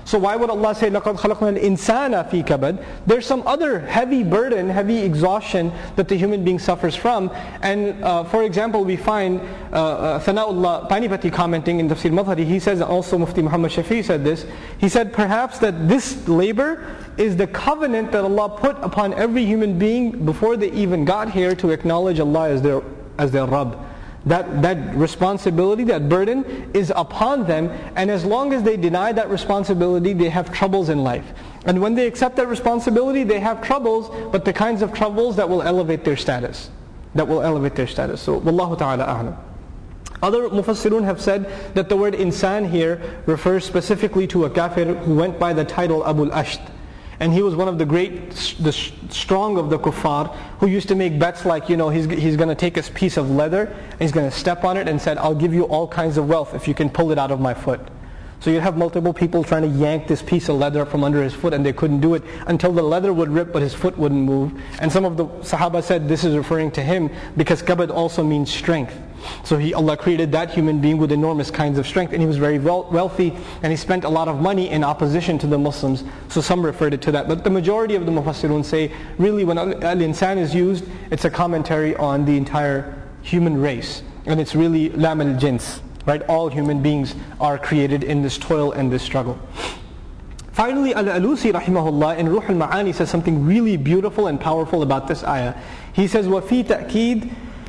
[SPEAKER 2] So why would Allah say, لَقَدْ خَلَقْنَا الْإِنسَانَ فِي كَبَدٍ? There's some other heavy burden, heavy exhaustion that the human being suffers from. And uh, for example, we find uh, uh, Thana'ullah Panipati commenting in Tafsir Madhari, he says, also Mufti Muhammad Shafi said this, he said perhaps that this labor is the covenant that Allah put upon every human being before they even got here to acknowledge Allah as their, as their Rabb. That, that responsibility, that burden is upon them, and as long as they deny that responsibility, they have troubles in life. And when they accept that responsibility, they have troubles, but the kinds of troubles that will elevate their status. That will elevate their status. So, Wallahu ta'ala a'lam. Other mufassirun have said that the word insan here refers specifically to a kafir who went by the title Abul Asht. And he was one of the great, the strong of the kuffar, who used to make bets like, you know, he's, he's going to take a piece of leather, and he's going to step on it and said, I'll give you all kinds of wealth if you can pull it out of my foot. So you'd have multiple people trying to yank this piece of leather from under his foot, and they couldn't do it until the leather would rip but his foot wouldn't move. And some of the Sahaba said this is referring to him because kabad also means strength. So he, Allah created that human being with enormous kinds of strength, and he was very wealthy, and he spent a lot of money in opposition to the Muslims. So some referred it to that. But the majority of the Mufassirun say, really when al-insan is used, it's a commentary on the entire human race. And it's really lam al-jins. Right? All human beings are created in this toil and this struggle. Finally, Al-Alusi rahimahullah in Ruh al-Ma'ani says something really beautiful and powerful about this ayah. He says, وَفِي تَأْكِيد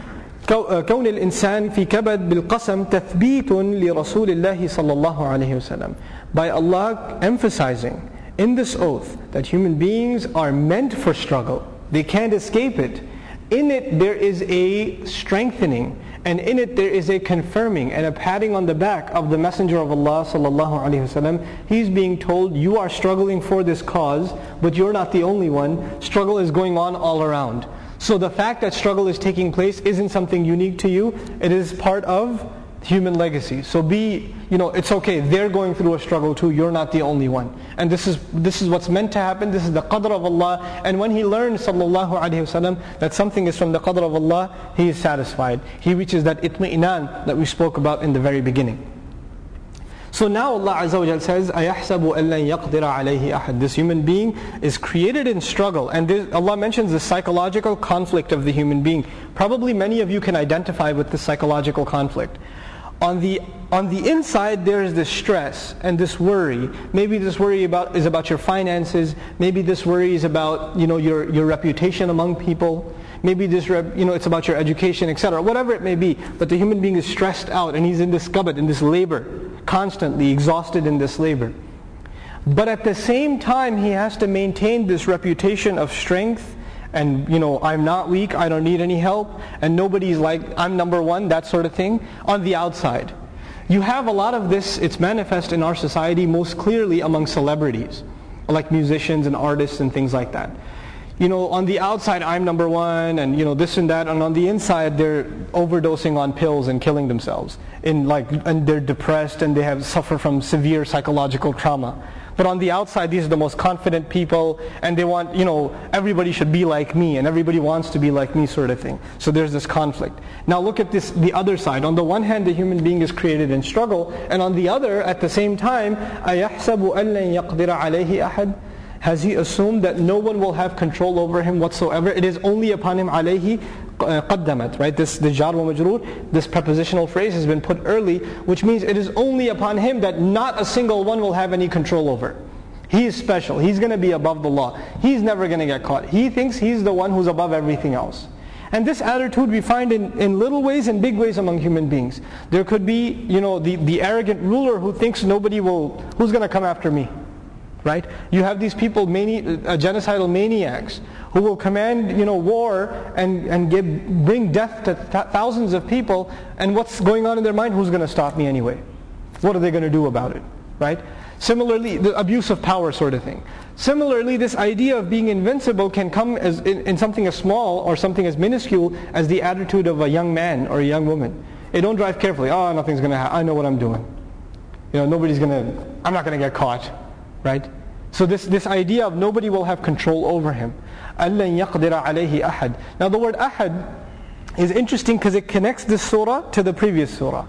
[SPEAKER 2] كون الإنسان في كبد بالقسم تثبيت لرسول الله صلى الله عليه وسلم. By Allah emphasizing in this oath that human beings are meant for struggle. They can't escape it. In it there is a strengthening, and in it there is a confirming and a patting on the back of the Messenger of Allah sallallahu alaihi wasallam. He's being told, you are struggling for this cause, but you're not the only one. Struggle is going on all around. So the fact that struggle is taking place isn't something unique to you. It is part of human legacy. So be, you know, it's okay. They're going through a struggle too. You're not the only one. And this is this is what's meant to happen. This is the qadr of Allah. And when he learns, sallallahu alaihi wasallam, that something is from the qadr of Allah, he is satisfied. He reaches that itmi'inan that we spoke about in the very beginning. So now Allah Azza wa Jal says, أَيَحْسَبُ أَن لَن يَقْدِرَ عَلَيْهِ أَحَدٍ. This human being is created in struggle. And this, Allah mentions the psychological conflict of the human being. Probably many of you can identify with this psychological conflict. On the on the inside there is this stress and this worry. Maybe this worry about is about your finances. Maybe this worry is about, you know, your your reputation among people. Maybe this rep, you know it's about your education, et cetera. Whatever it may be. But the human being is stressed out and he's in this kabad, in this labor, constantly exhausted in this labor. But at the same time he has to maintain this reputation of strength. And, you know, I'm not weak, I don't need any help, and nobody's like, I'm number one, that sort of thing, on the outside. You have a lot of this, it's manifest in our society most clearly among celebrities, like musicians and artists and things like that. You know, on the outside, I'm number one, and, you know, this and that, and on the inside, they're overdosing on pills and killing themselves. In like, and they're depressed, and they have suffer from severe psychological trauma. But on the outside, these are the most confident people, and they want, you know, everybody should be like me, and everybody wants to be like me, sort of thing. So there's this conflict. Now look at this, the other side. On the one hand, the human being is created in struggle, and on the other, at the same time, أَيَحْسَبُ أَن لَن يَقْدِرَ عَلَيْهِ أَحَدٍ. Has he assumed that no one will have control over him whatsoever? It is only upon him alayhi qaddamat, right? This the jar wa majroor, this prepositional phrase has been put early, which means it is only upon him that not a single one will have any control over. He is special. He's going to be above the law. He's never going to get caught. He thinks he's the one who's above everything else. And this attitude we find in, in little ways and big ways among human beings. There could be, you know, the, the arrogant ruler who thinks nobody will, who's going to come after me? Right? You have these people, mani- uh, genocidal maniacs, who will command, you know, war and, and give, bring death to th- thousands of people, and what's going on in their mind? Who's going to stop me anyway? What are they going to do about it? Right? Similarly, the abuse of power sort of thing. Similarly, this idea of being invincible can come as in, in something as small or something as minuscule as the attitude of a young man or a young woman. Hey, don't drive carefully. Oh, nothing's going to happen. I know what I'm doing. You know, nobody's going to, I'm not going to get caught. Right? So this, this idea of nobody will have control over him. أَلَّن يَقْدِرَ عَلَيْهِ أَحَدٍ. Now the word ahad is interesting because it connects this surah to the previous surah.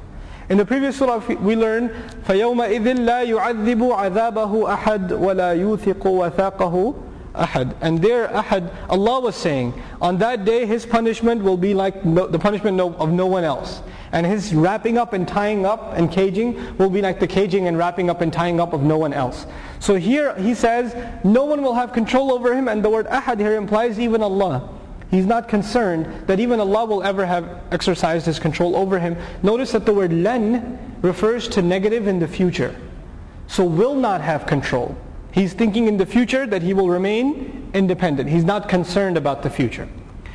[SPEAKER 2] In the previous surah we learned فَيَوْمَئِذٍ لَا يُعَذِّبُ عَذَابَهُ أَحَدْ وَلَا يُوثِقُ وَثَاقَهُ أَحَدْ. And there Ahad, Allah was saying, on that day His punishment will be like no, the punishment of no one else. And His wrapping up and tying up and caging will be like the caging and wrapping up and tying up of no one else. So here He says, no one will have control over Him, and the word Ahad here implies even Allah. He's not concerned that even Allah will ever have exercised His control over him. Notice that the word lan refers to negative in the future. So will not have control. He's thinking in the future that he will remain independent. He's not concerned about the future.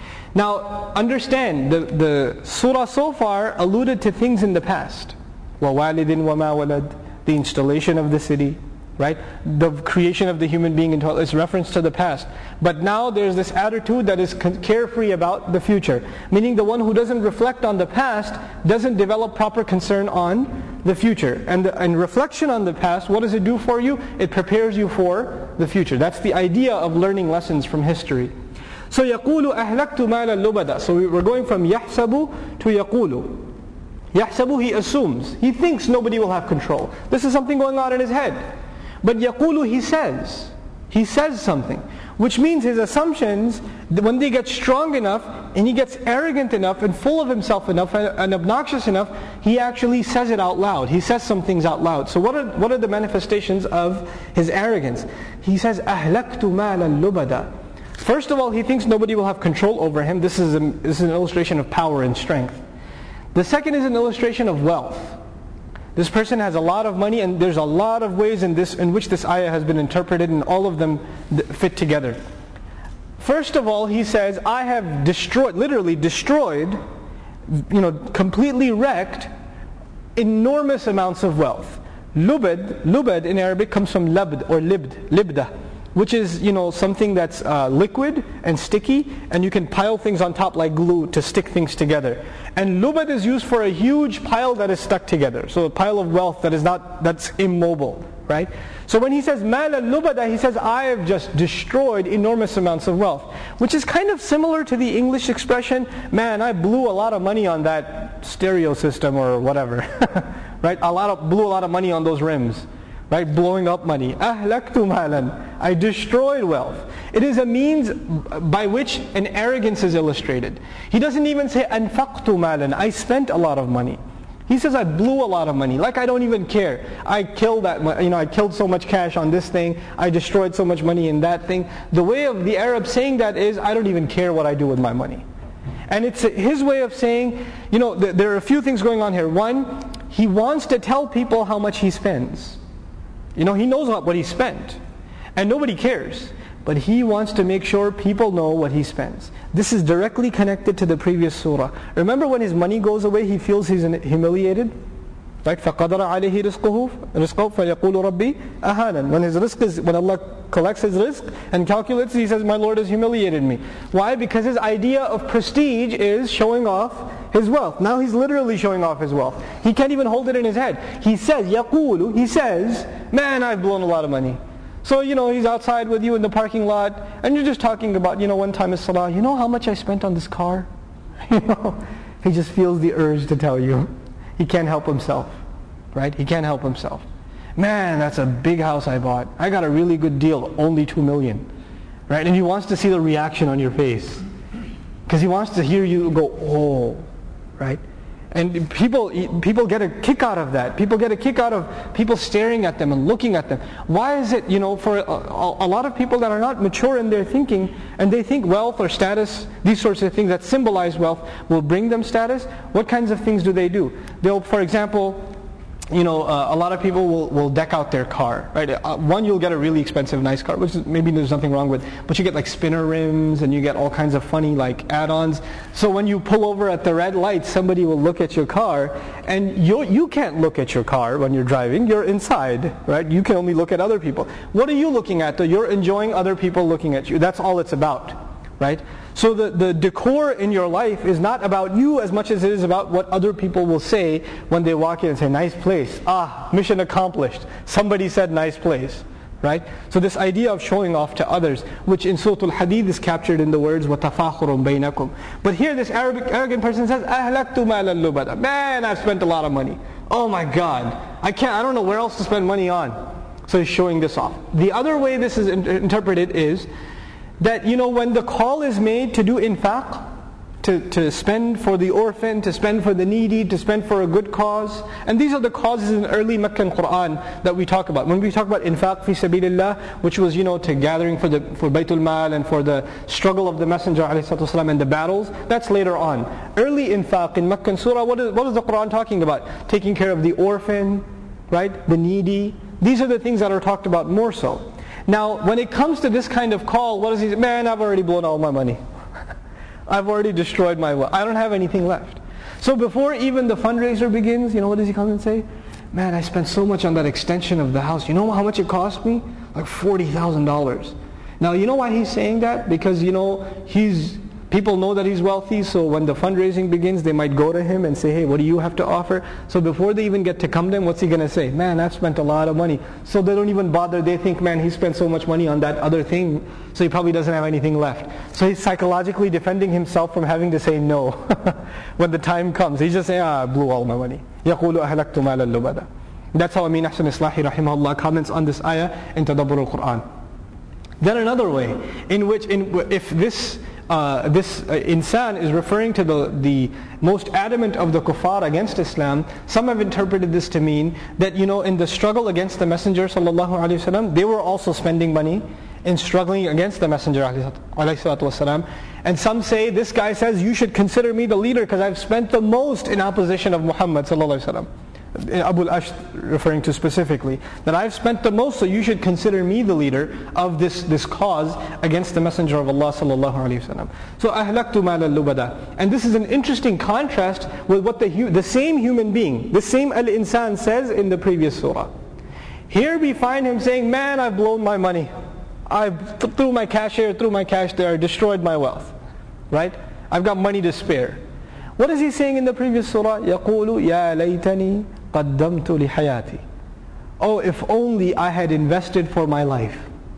[SPEAKER 2] Now understand, the, the surah so far alluded to things in the past. وَوَالِدٍ وَمَا وَلَدٍ, the installation of the city, right? The creation of the human being is reference to the past. But now there's this attitude that is carefree about the future. Meaning the one who doesn't reflect on the past doesn't develop proper concern on the future. And, the, and reflection on the past, what does it do for you? It prepares you for the future. That's the idea of learning lessons from history. So يَقُولُ أَهْلَكْتُ مَالًا لُبَدًا. So we're going from يَحْسَبُ to يَقُولُ. يَحْسَبُ, he assumes. He thinks nobody will have control. This is something going on in his head. But yaqulu, he says, he says something, which means his assumptions, when they get strong enough and he gets arrogant enough and full of himself enough and obnoxious enough, he actually says it out loud. He says some things out loud. So what are, what are the manifestations of his arrogance? He says, أَهْلَكْتُ مَالًا لُبَدًا. First of all, he thinks nobody will have control over him. This is, a, this is an illustration of power and strength. The second is an illustration of wealth. This person has a lot of money, and there's a lot of ways in this in which this ayah has been interpreted, and all of them fit together. First of all, he says, I have destroyed, literally destroyed, you know, completely wrecked enormous amounts of wealth. Lubad, lubad in Arabic comes from labd or libd, libda, which is, you know, something that's uh, liquid and sticky, and you can pile things on top like glue to stick things together. And lubad is used for a huge pile that is stuck together. So a pile of wealth that is not, that's immobile, right? So when he says mal al-lubada, he says, I have just destroyed enormous amounts of wealth, which is kind of similar to the English expression, man, I blew a lot of money on that stereo system or whatever, right? A lot of, blew a lot of money on those rims. Right, blowing up money. Ahlaktu malan. I destroyed wealth. It is a means by which an arrogance is illustrated. He doesn't even say anfaqtu malan. I spent a lot of money. He says I blew a lot of money. Like I don't even care. I killed that. You know, I killed so much cash on this thing. I destroyed so much money in that thing. The way of the Arab saying that is, I don't even care what I do with my money. And it's his way of saying, you know, th- there are a few things going on here. One, he wants to tell people how much he spends. You know, he knows what he spent. And nobody cares. But he wants to make sure people know what he spends. This is directly connected to the previous surah. Remember when his money goes away, he feels he's humiliated? Right? فَقَدَرَ عَلَيْهِ رِزْقُهُ رِزْقُهُ فَيَقُولُ رَبِّي أَهَانًا. When his rizq is, when Allah collects his rizq and calculates, he says, my Lord has humiliated me. Why? Because his idea of prestige is showing off his wealth. Now he's literally showing off his wealth. He can't even hold it in his head. He says, يَقُولُ, he says, man, I've blown a lot of money. So, you know, he's outside with you in the parking lot, and you're just talking about, you know, one time is salah, you know how much I spent on this car? You know, he just feels the urge to tell you. He can't help himself, right? He can't help himself. Man, that's a big house I bought. I got a really good deal, only two million, right? And he wants to see the reaction on your face, because he wants to hear you go, oh, right? And people people get a kick out of that. People get a kick out of people staring at them and looking at them. Why is it, you know, for a, a, a lot of people that are not mature in their thinking, and they think wealth or status, these sorts of things that symbolize wealth, will bring them status, what kinds of things do they do? They'll, for example, you know, uh, a lot of people will, will deck out their car, right? Uh, one, you'll get a really expensive, nice car, which is, maybe there's nothing wrong with, but you get like spinner rims, and you get all kinds of funny like add-ons. So when you pull over at the red light, somebody will look at your car, and you you can't look at your car when you're driving. You're inside, right? You can only look at other people. What are you looking at though? You're enjoying other people looking at you. That's all it's about, right? So the, the decor in your life is not about you as much as it is about what other people will say when they walk in and say, nice place. Ah, mission accomplished. Somebody said nice place. Right? So this idea of showing off to others, which in Surah Al-Hadid is captured in the words وَتَفَاخُرٌ بَيْنَكُمْ. But here this Arabic, arrogant person says, أَهْلَكْتُ مَالًا لُبَدًا. Man, I've spent a lot of money. Oh my God, I can't, I don't know where else to spend money on. So he's showing this off. The other way this is in- interpreted is that, you know, when the call is made to do infaq, to, to spend for the orphan, to spend for the needy, to spend for a good cause. And these are the causes in early Meccan Qur'an that we talk about. When we talk about infaq fi sabilillah, which was, you know, to gathering for the for Baytul Mal and for the struggle of the Messenger ﷺ and the battles, that's later on. Early infaq in Meccan Surah, what is, what is the Qur'an talking about? Taking care of the orphan, right? The needy. These are the things that are talked about more so. Now, when it comes to this kind of call, what does he say? Man, I've already blown all my money. I've already destroyed my wealth. I don't have anything left. So before even the fundraiser begins, you know what does he come and say? Man, I spent so much on that extension of the house. You know how much it cost me? Like forty thousand dollars. Now, you know why he's saying that? Because, you know, he's people know that he's wealthy, so when the fundraising begins, they might go to him and say, hey, what do you have to offer? So before they even get to come to him, what's he going to say? Man, I've spent a lot of money. So they don't even bother. They think, man, he spent so much money on that other thing, so he probably doesn't have anything left. So he's psychologically defending himself from having to say no when the time comes. He's just saying, ah, I blew all my money. يَقُولُ أَهْلَكْتُ مَالًا لُبَدًا. That's how Amin Ahsan Islahi rahimahullah comments on this ayah in Tadabbur al-Quran. Then another way, in which in, if this Uh, this uh, insan is referring to the, the most adamant of the kuffar against Islam, some have interpreted this to mean that, you know, in the struggle against the Messenger sallallahu alaihi wasallam, they were also spending money in struggling against the Messenger alaihi wasallam. And some say, this guy says, you should consider me the leader because I've spent the most in opposition of Muhammad sallallahu alaihi wasallam. Abu al-Ashd referring to specifically, that I've spent the most, so you should consider me the leader of this, this cause against the Messenger of Allah sallallahu alaihi wasallam. So ahlaktu mal al-lubada. And this is an interesting contrast with what the, the same human being, the same al-insan says in the previous surah. Here we find him saying, man, I've blown my money. I threw my cash here, threw my cash there, destroyed my wealth. Right? I've got money to spare. What is he saying in the previous surah? يَقُولُ يَا لَيْتَنِي قَدَّمْتُ لِحَيَاتِي. Oh, if only I had invested for my life.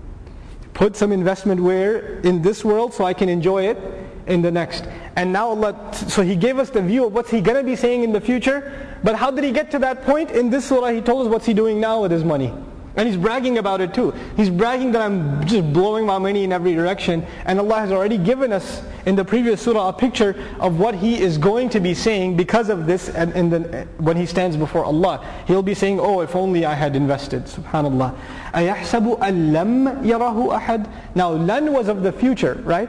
[SPEAKER 2] Put some investment where? In this world, so I can enjoy it in the next. And now Allah, so He gave us the view of what's He going to be saying in the future. But how did He get to that point? In this surah He told us what's He doing now with His money. And He's bragging about it too. He's bragging that I'm just blowing my money in every direction. And Allah has already given us in the previous surah a picture of what He is going to be saying because of this. And, and then when He stands before Allah, He'll be saying, oh, if only I had invested. Subhanallah. أَيَحْسَبُ أَن لَمْ يَرَهُ أَحَدٍ. Now, lan was of the future, right?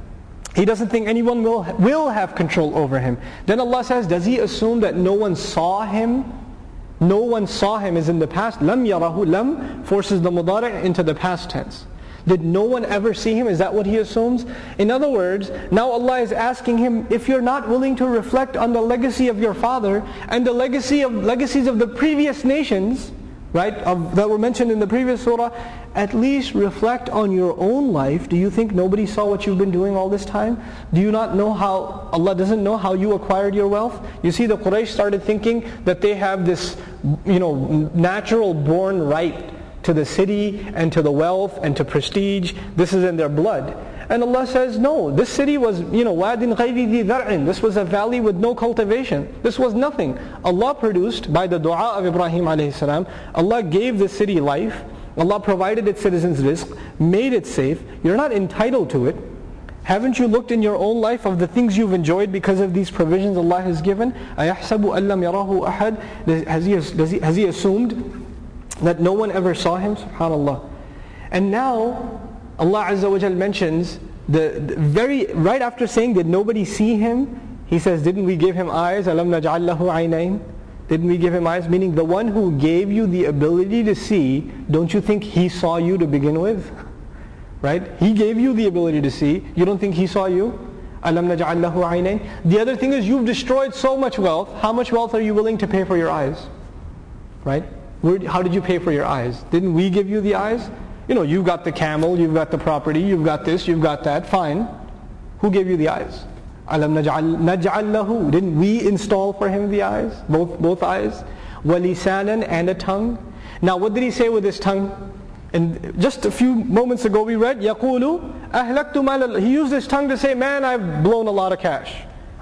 [SPEAKER 2] He doesn't think anyone will, will have control over him. Then Allah says, does he assume that no one saw him? No one saw him is in the past. Lam yarahu, lam forces the mudari' into the past tense. Did no one ever see him? Is that what he assumes? In other words, now Allah is asking him, if you're not willing to reflect on the legacy of your father and the legacy of legacies of the previous nations, right, of, that were mentioned in the previous surah, at least reflect on your own life. Do you think nobody saw what you've been doing all this time? Do you not know how, Allah doesn't know how you acquired your wealth? You see, the Quraysh started thinking that they have this, you know, natural born right to the city and to the wealth and to prestige. This is in their blood. And Allah says, no, this city was, you know, وَادٍ غَيْرِ ذِي ذَرْعٍ. This was a valley with no cultivation. This was nothing. Allah produced, by the dua of Ibrahim alayhi salam, Allah gave the city life. Allah provided its citizens rizq, made it safe. You're not entitled to it. Haven't you looked in your own life of the things you've enjoyed because of these provisions Allah has given? أَيَحْسَبُ أَن لَمْ يَرَهُ أَحَدٍ. Has he, does he, has he assumed that no one ever saw him? SubhanAllah. And now, Allah Azza wa Jal mentions, the, the very right after saying, did nobody see him? He says, didn't we give him eyes? أَلَمْ نَجْعَلْ لَهُ عَيْنَيْنِ. Didn't we give him eyes? Meaning the one who gave you the ability to see, don't you think He saw you to begin with? Right? He gave you the ability to see. You don't think He saw you? أَلَمْ نَجْعَلْ لَهُ عَيْنَيْنِ. The other thing is, you've destroyed so much wealth. How much wealth are you willing to pay for your eyes? Right? Where, how did you pay for your eyes? Didn't we give you the eyes? You know, you've got the camel, you've got the property, you've got this, you've got that. Fine. Who gave you the eyes? Alam naj'al naj'al lahu. Didn't we install for him the eyes? Both both eyes. Walisanan, and a tongue. Now what did he say with his tongue? And just a few moments ago we read, Yaqulu ahlaktu mal. He used his tongue to say, man, I've blown a lot of cash.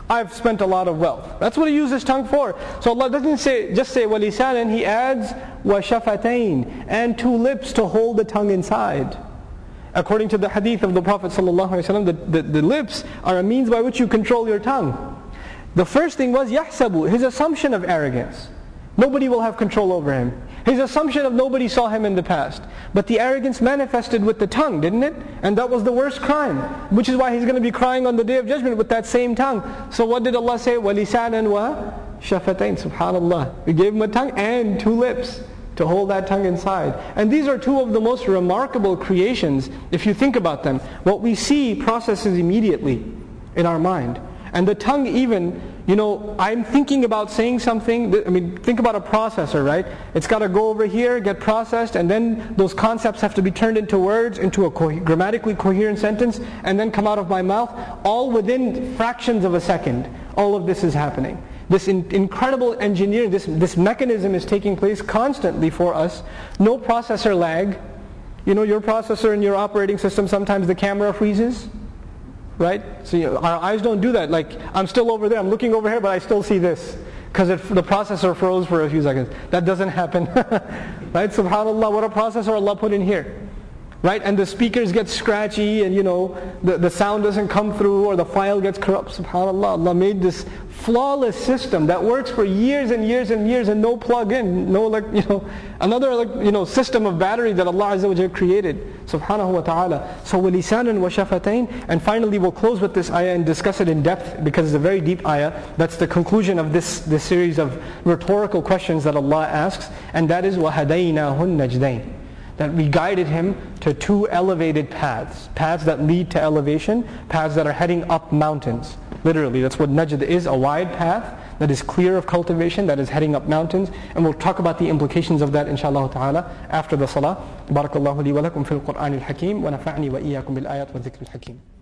[SPEAKER 2] I've spent a lot of wealth. That's what he used his tongue for. So Allah doesn't say just say وَلِسَانًا, He adds وَشَفَتَيْن, and two lips to hold the tongue inside. According to the hadith of the Prophet ﷺ, the, the, the lips are a means by which you control your tongue. The first thing was يَحْسَبُ, his assumption of arrogance. Nobody will have control over him. His assumption of nobody saw him in the past. But the arrogance manifested with the tongue, didn't it? And that was the worst crime. Which is why he's going to be crying on the Day of Judgment with that same tongue. So what did Allah say? وَلِسَانًا وَشَفَتَيْن. SubhanAllah. We gave him a tongue and two lips to hold that tongue inside. And these are two of the most remarkable creations, if you think about them. What we see processes immediately in our mind. And the tongue even, you know, I'm thinking about saying something, I mean, think about a processor, right? It's got to go over here, get processed, and then those concepts have to be turned into words, into a co- grammatically coherent sentence, and then come out of my mouth, all within fractions of a second. All of this is happening. This in, incredible engineering, this, this mechanism is taking place constantly for us. No processor lag. You know, your processor in your operating system, sometimes the camera freezes. Right? So you know, our eyes don't do that. Like, I'm still over there, I'm looking over here, but I still see this. Because the processor froze for a few seconds. That doesn't happen. Right? SubhanAllah, what a processor Allah put in here. Right? And the speakers get scratchy and you know, the, the sound doesn't come through or the file gets corrupt. SubhanAllah, Allah made this flawless system that works for years and years and years and no plug-in, no like, you know, another like, you know, system of battery that Allah Azza wa Jalla created. Subhanahu wa ta'ala. So وَلِسَانًا وَشَفَتَيْن. And finally we'll close with this ayah and discuss it in depth because it's a very deep ayah. That's the conclusion of this, this series of rhetorical questions that Allah asks. And that is وَهَدَيْنَاهُ النَّجْدَيْنِ. That we guided him to two elevated paths. Paths that lead to elevation. Paths that are heading up mountains. Literally, that's what najd is, a wide path that is clear of cultivation, that is heading up mountains. And we'll talk about the implications of that inshaAllah ta'ala after the salah. Barakallahu li wa lakum fil Qur'an al-Hakim wa nafa'ni wa iyyakum bil ayat wa dhikr al-Hakim.